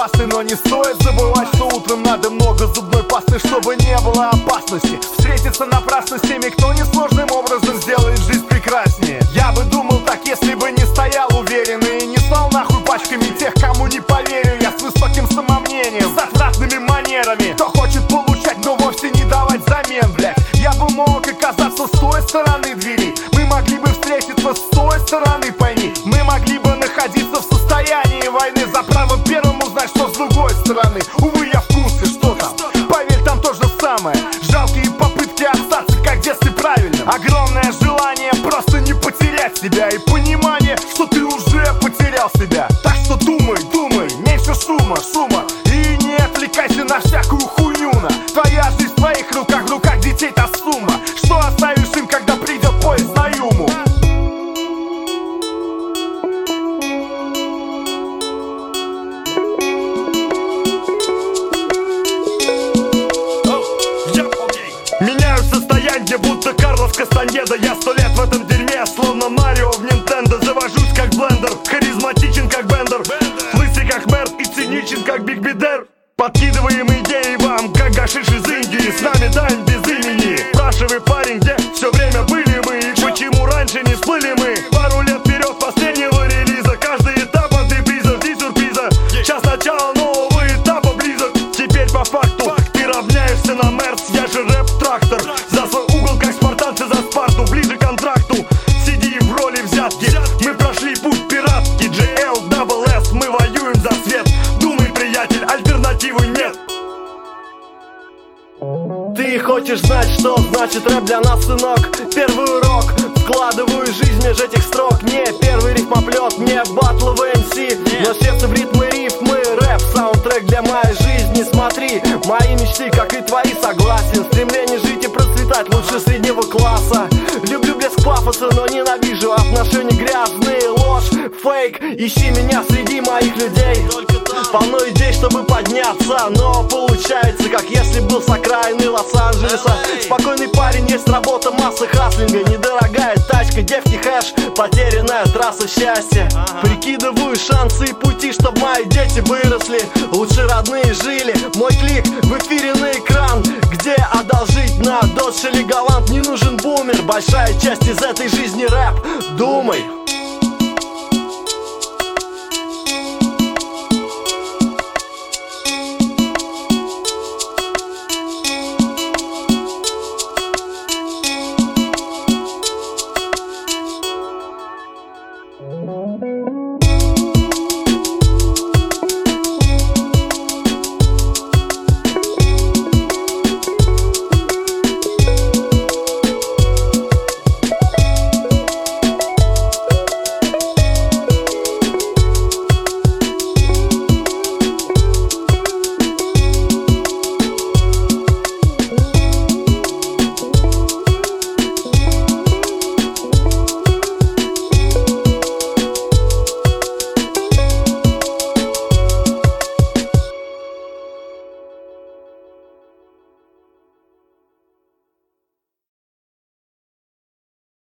пасты, но не стоит забывать, что утром надо много зубной пасты, чтобы не было опасности встретиться напрасно с теми, кто несложным образом сделает жизнь прекраснее. Я бы думал так, если бы не стоял уверенный и не слал нахуй пачками тех, кому не поверю. Я с высоким самомнением, с отвратными манерами, кто хочет получать, но вовсе не давать замен, блять. Я бы мог оказаться с той стороны двери, мы могли бы встретиться с той стороны, пойми. Мы могли бы находиться в состоянии войны за право первым узнать, что с другой стороны. Увы, я в курсе, что там, поверь, там то же самое. Жалкие попытки остаться, как в детстве, правильно. Огромное желание просто не потерять себя и понимание, что ты уже потерял себя. Так что думай, думай, меньше шума, и не отвлекайся на всякую хуйню-на. Твоя жизнь в твоих руках, в руках детей та сумма. Что оставишь им, когда придет поезд на Юму? Меняю состояние, будто Карлос Кастанеда. Я 100 лет в этом дерьме, словно Марио в Нинтендо. Завожусь как блендер, харизматичен как Бендер, лысый как Мэр и циничен как Биг Бидер. Подкидываем идеи вам, как гашиш из Индии. С нами тайм без имени. Спрашивай, парень, где все время были мы и почему раньше не всплыли мы. Пару лет вперед последнего релиза, каждый этап антреприза, жди сюрприза. Час начала нового этапа близок. Теперь по факту ты равняешься на Мерц, я же рэп-трактор. За свой угол, как спартанцы за Спарту, ближе к контракту. Сиди в роли взятки, мы прошли путь пиратки. GLSS, мы воюем за свет. Думай, приятель, альтернативы нет. Ты хочешь знать, что значит рэп для нас, сынок? Первый урок, вкладываю жизнь меж этих строк. Не первый рифмоплет, не батл в MC, но сердце в ритмы рифмы. Рэп, саундтрек для моей жизни. Смотри, мои мечты, как и твои, согласен. Стремление жить и процветать лучше среднего класса. Люблю блеск пафоса, но ненавижу отношения грязные, ложь, фейк. Ищи меня среди моих людей. Полно идей, чтобы подняться, но получается, как если был с окраины Лос-Анджелеса. Спокойный парень, есть работа, масса хаслинга. Недорогая тачка, девки, хэш, потерянная трасса счастья. Прикидываю шансы и пути, чтоб мои дети выросли, лучше родные жили. Мой клик в эфире на экран, где одолжить на Dodge или Галант. Не нужен бумер, большая часть из этой жизни рэп. Думай.